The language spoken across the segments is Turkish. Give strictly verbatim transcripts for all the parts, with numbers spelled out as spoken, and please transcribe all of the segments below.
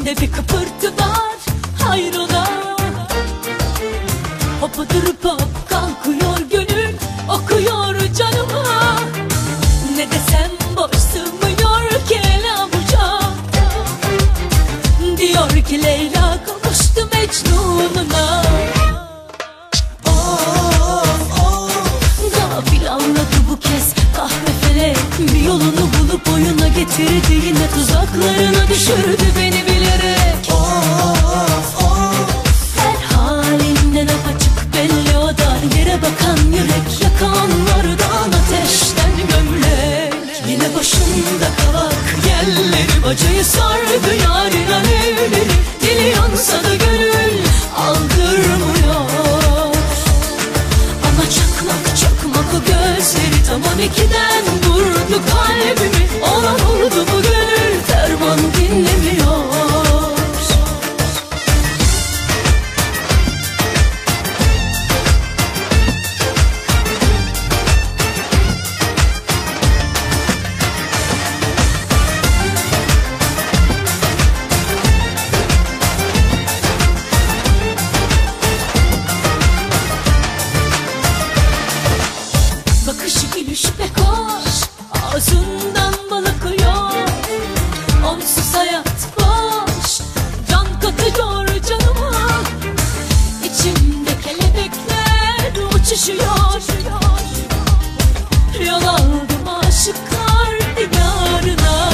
İçimde bir kıpırtı var, hayrola. Hopadır hop kalkıyor gönül, okuyor canıma. Ne desem boş sığmıyor ki el avuca. Diyor ki Leyla kavuştu Mecnun'una. Of of, gafil anladı bu kez kahve felek. Bir yolunu bulup oyuna getirdi, yine tuzaklarına düşürdü beni bilerek. Of of, her halinden apaçık belli o da. Yere bakan yürek, yakanlardan ateşten gömlek. Yine başında kavak yelleri, bacayı sardı yarın alevleri. Dili yansa da gönül aldırmıyor. Ama çakmak çakmak o gözleri, tam on ikiden vurdu kalbimi. Olan oldu bu gönül, ferman dinlemiyor. Bakışı gülüşü pek hoş, ağzından bal akıyor. Onsuz hayat boş, can katıyor canıma. İçimde kelebekler uçuşuyor. Yol aldım aşıklar diyarına.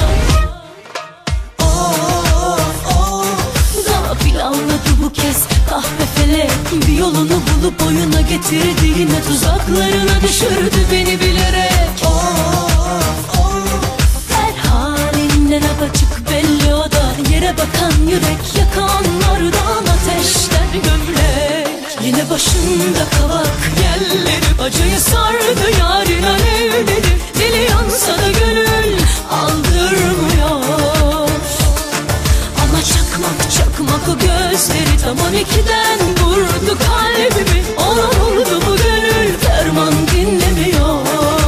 Of of, gafil anladı bu kez kahve felek. Bir yolunu bulup oyuna getirdi, yine tuzaklarına düşürdü beni bilerek. Of of, her halinden apaçık belli o da. Yere bakan yürek, yakanlardan ateşten gömlek. Yine başında kavak yelleri, bacayı sardı yarın alevleri. Dili yansa da gönül aldırmıyor. Ama çakmak çakmak o gözleri, tam on ikiden vurdu kalbimi. Olan oldu bu gönül, ferman dinlemiyor.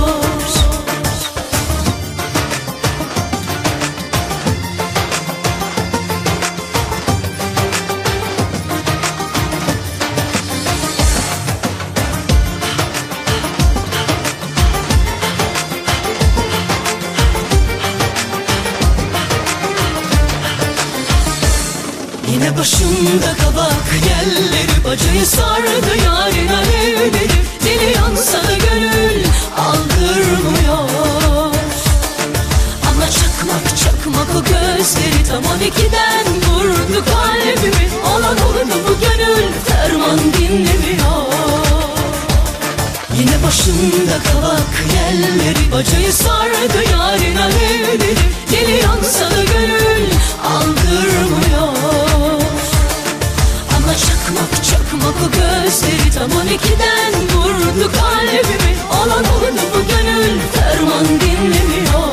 Yine başımda kabak yelleri, bacayı sardı yarın alevleri. Dili yansa da gönül aldırmıyor. Ama çakmak çakmak o gözleri, tam on ikiden vurdu kalbimi. Olan oldu bu gönül, ferman dinlemiyor. Yine başımda kabak yelleri, bacayı sardı yarın alevleri. Dili yansa da gönül aldırmıyor. Ama çakmak çakmak o gözleri, tam on ikiden vurdu kalbimi. Olan oldu bu gönül, ferman dinlemiyor.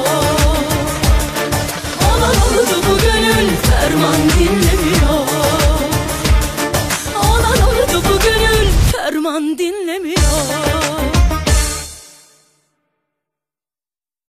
Olan oldu bu gönül, ferman dinlemiyor. Olan oldu bu gönül, ferman dinlemiyor.